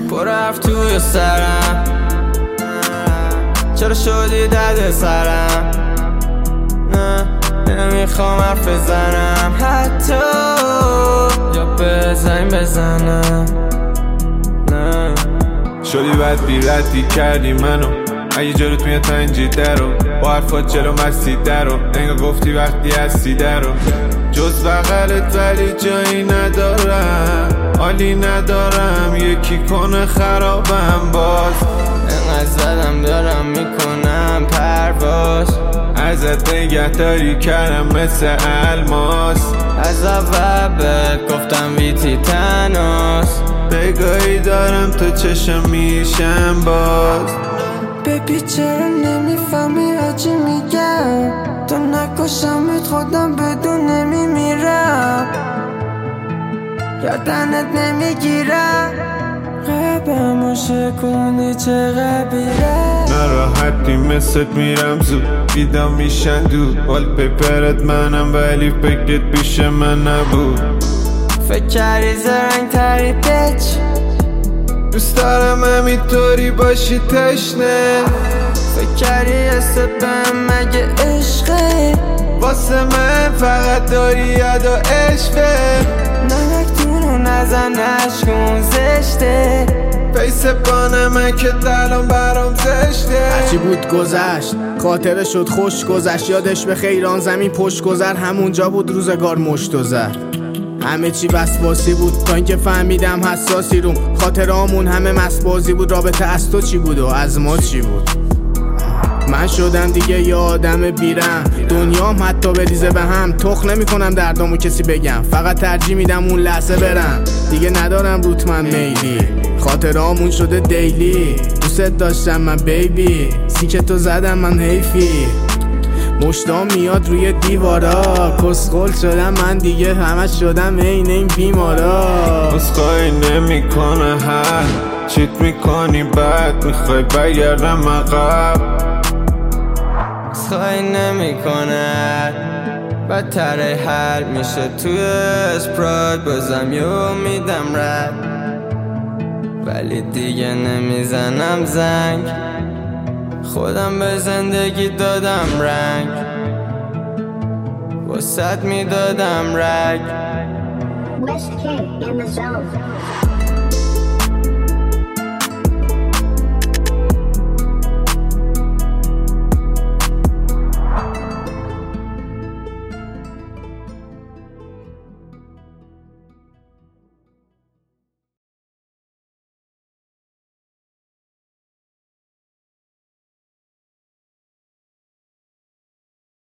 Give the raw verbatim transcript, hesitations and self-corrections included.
پر حرف توی سرم، چرا شدی درد سرم؟ نه نمیخوام حرف بزنم، حتی یا بزنیم بزنم. نه شدی بد بیردی کردی منو، اگه جلوت میاد تا این جیده رو با حرفات جلو مسیده رو انگار گفتی وقتی هستیده رو جز بغلت ولی جایی ندارم، حالی ندارم یکی کنه خرابم باز. انقدر زدم دارم میکنم پرواز، ازت نگهداری کردم مثل الماس. از اول بهت گفتم ویتی تناس، بگاهی دارم تو چشم میشم باز. ببی چرا نمیفهمی هرچی میگم؟ تو نکشمت خودم بدون نمیمیرم، گردنت نمیگیرم. قلبمو شکونی چقدر بیره، ناراحتی مثلت میرم زود بیدام میشن دود. وال پیپرت منم ولی فکرت بیش من نبود. فکر کردی زرنگ تری بچ، دوست دارم همینطوری باشی تشنه. فکر کردی حست بهم مگه عشقه؟ واسه من فقط داری یاد و عشقه. نمک تونو نزن نشکن زشته، پیس بانه من که تلان برام زشته. هرچی بود گذشت، خاطره شد خوش گذشت. یادش به خیران زمین پشت گذر، همونجا بود روزگار مشت و زر. همه چی وسواسی بود تا اینکه فهمیدم حساسی روم. خاطرامون همه مسبازی بود، رابطه از تو چی بود و از ما چی بود؟ من شدم دیگه یه آدم بیرم، دنیام حتی بریزه به هم. تخ نمی کنم دردامو کسی بگم، فقط ترجیح میدم اون لحظه برم. دیگه ندارم روت من میلی، خاطرامون شده دیلی. دوست داشتم من بیبی، سیک تو زدم من حیفی. مشتام میاد روی دیوارا، کسخل شدم من دیگه همش شدم عین این بیمارا. اسخای نمی کنه هر چیت میکنی بعد میخوای بگردم عقب. اسخای نمی کنه بدتر حل میشه توی اسپرایت، بازم یو میدم رد ولی دیگه نمیزنم زنگ. خودم به زندگی دادم رنگ، واسط میدادم رگ. West K in the zone.